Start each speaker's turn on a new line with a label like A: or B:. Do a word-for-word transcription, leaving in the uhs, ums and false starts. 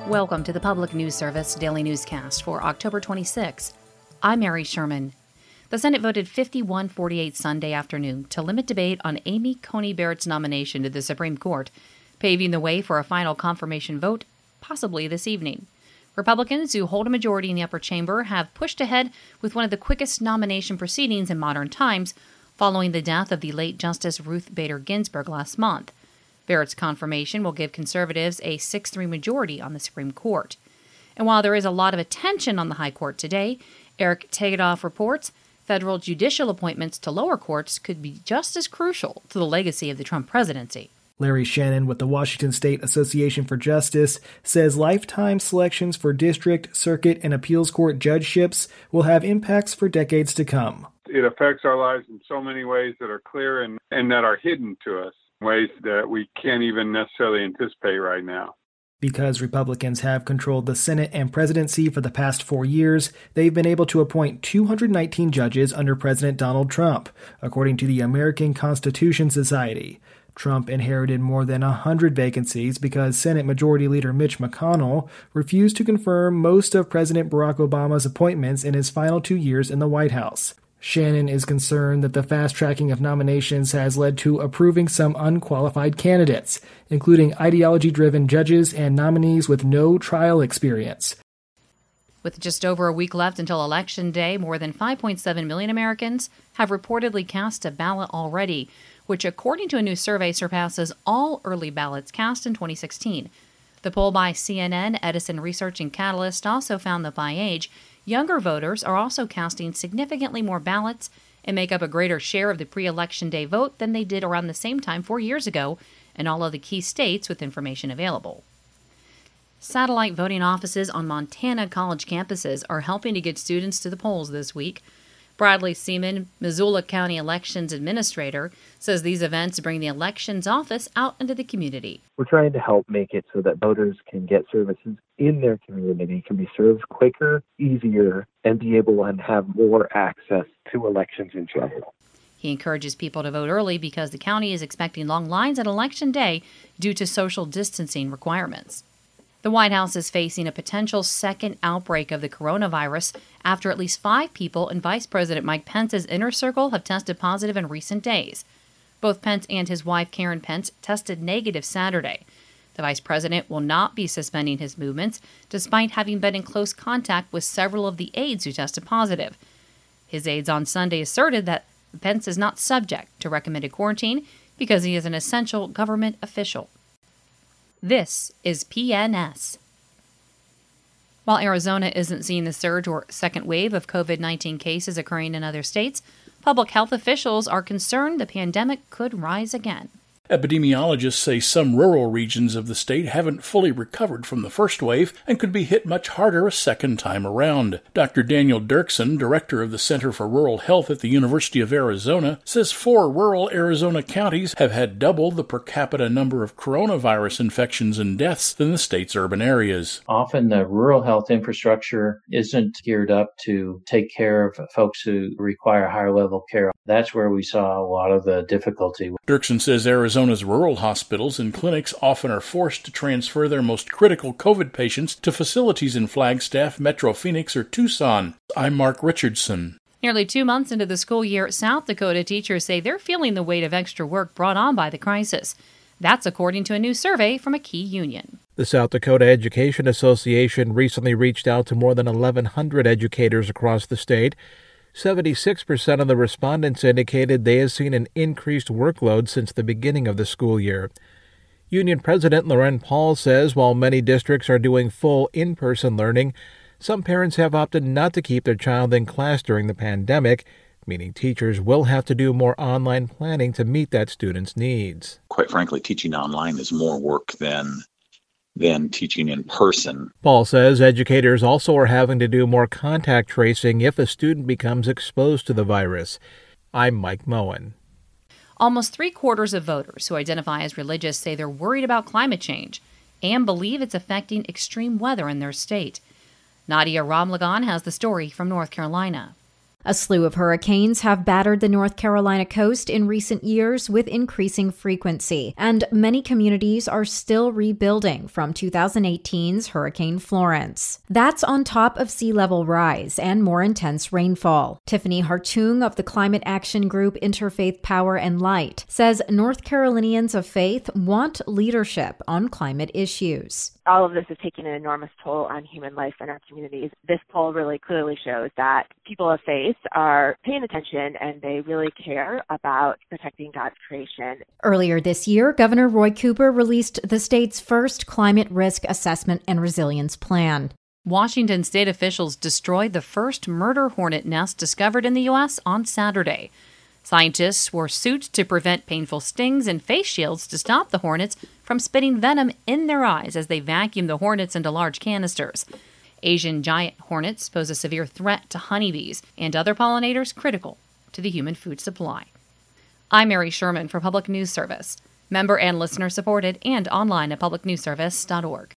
A: Welcome to the Public News Service Daily Newscast for October twenty-sixth. I'm Mary Sherman. The Senate voted fifty-one forty-eight Sunday afternoon to limit debate on Amy Coney Barrett's nomination to the Supreme Court, paving the way for a final confirmation vote, possibly this evening. Republicans, who hold a majority in the upper chamber, have pushed ahead with one of the quickest nomination proceedings in modern times, following the death of the late Justice Ruth Bader Ginsburg last month. Barrett's confirmation will give conservatives a six three majority on the Supreme Court. And while there is a lot of attention on the High Court today, Eric Tegetthoff reports federal judicial appointments to lower courts could be just as crucial to the legacy of the Trump presidency.
B: Larry Shannon with the Washington State Association for Justice says lifetime selections for district, circuit, and appeals court judgeships will have impacts for decades to come.
C: It affects our lives in so many ways that are clear and, and that are hidden to us, ways that we can't even necessarily anticipate right now.
B: Because Republicans have controlled the Senate and presidency for the past four years, they've been able to appoint two hundred nineteen judges under President Donald Trump, according to the American Constitution Society. Trump inherited more than one hundred vacancies because Senate Majority Leader Mitch McConnell refused to confirm most of President Barack Obama's appointments in his final two years in the White House. Shannon is concerned that the fast-tracking of nominations has led to approving some unqualified candidates, including ideology-driven judges and nominees with no trial experience.
A: With just over a week left until Election Day, more than five point seven million Americans have reportedly cast a ballot already, which, according to a new survey, surpasses all early ballots cast in twenty sixteen. The poll by C N N, Edison Research, and Catalyst also found that by age, younger voters are also casting significantly more ballots and make up a greater share of the pre-election day vote than they did around the same time four years ago in all of the key states with information available. Satellite voting offices on Montana college campuses are helping to get students to the polls this week. Bradley Seaman, Missoula County Elections Administrator, says these events bring the elections office out into the community.
D: We're trying to help make it so that voters can get services in their community, can be served quicker, easier, and be able to have more access to elections in general.
A: He encourages people to vote early because the county is expecting long lines at Election Day due to social distancing requirements. The White House is facing a potential second outbreak of the coronavirus after at least five people in Vice President Mike Pence's inner circle have tested positive in recent days. Both Pence and his wife, Karen Pence, tested negative Saturday. The vice president will not be suspending his movements, despite having been in close contact with several of the aides who tested positive. His aides on Sunday asserted that Pence is not subject to recommended quarantine because he is an essential government official. This is P N S. While Arizona isn't seeing the surge or second wave of covid nineteen cases occurring in other states, public health officials are concerned the pandemic could rise again.
E: Epidemiologists say some rural regions of the state haven't fully recovered from the first wave and could be hit much harder a second time around. Doctor Daniel Dirksen, director of the Center for Rural Health at the University of Arizona, says four rural Arizona counties have had double the per capita number of coronavirus infections and deaths than the state's urban areas.
F: Often the rural health infrastructure isn't geared up to take care of folks who require higher level care. That's where we saw a lot of the difficulty.
E: Dirksen says Arizona Arizona's rural hospitals and clinics often are forced to transfer their most critical COVID patients to facilities in Flagstaff, Metro Phoenix, or Tucson. I'm Mark Richardson.
A: Nearly two months into the school year, South Dakota teachers say they're feeling the weight of extra work brought on by the crisis. That's according to a new survey from a key union.
G: The South Dakota Education Association recently reached out to more than eleven hundred educators across the state. seventy-six percent of the respondents indicated they have seen an increased workload since the beginning of the school year. Union President Loren Paul says while many districts are doing full in-person learning, some parents have opted not to keep their child in class during the pandemic, meaning teachers will have to do more online planning to meet that student's needs.
H: Quite frankly, teaching online is more work than than teaching in person.
G: Paul says educators also are having to do more contact tracing if a student becomes exposed to the virus. I'm Mike Moen.
A: Almost three-quarters of voters who identify as religious say they're worried about climate change and believe it's affecting extreme weather in their state. Nadia Ramlagan has the story from North Carolina.
I: A slew of hurricanes have battered the North Carolina coast in recent years with increasing frequency, and many communities are still rebuilding from two thousand eighteen's Hurricane Florence. That's on top of sea level rise and more intense rainfall. Tiffany Hartung of the climate action group Interfaith Power and Light says North Carolinians of faith want leadership on climate issues.
J: All of this is taking an enormous toll on human life in our communities. This poll really clearly shows that people of faith are paying attention and they really care about protecting God's creation.
I: Earlier this year, Governor Roy Cooper released the state's first climate risk assessment and resilience plan.
A: Washington state officials destroyed the first murder hornet nest discovered in the U S on Saturday. Scientists wore suits to prevent painful stings and face shields to stop the hornets from spitting venom in their eyes as they vacuum the hornets into large canisters. Asian giant hornets pose a severe threat to honeybees and other pollinators critical to the human food supply. I'm Mary Sherman for Public News Service, member and listener supported and online at public news service dot org.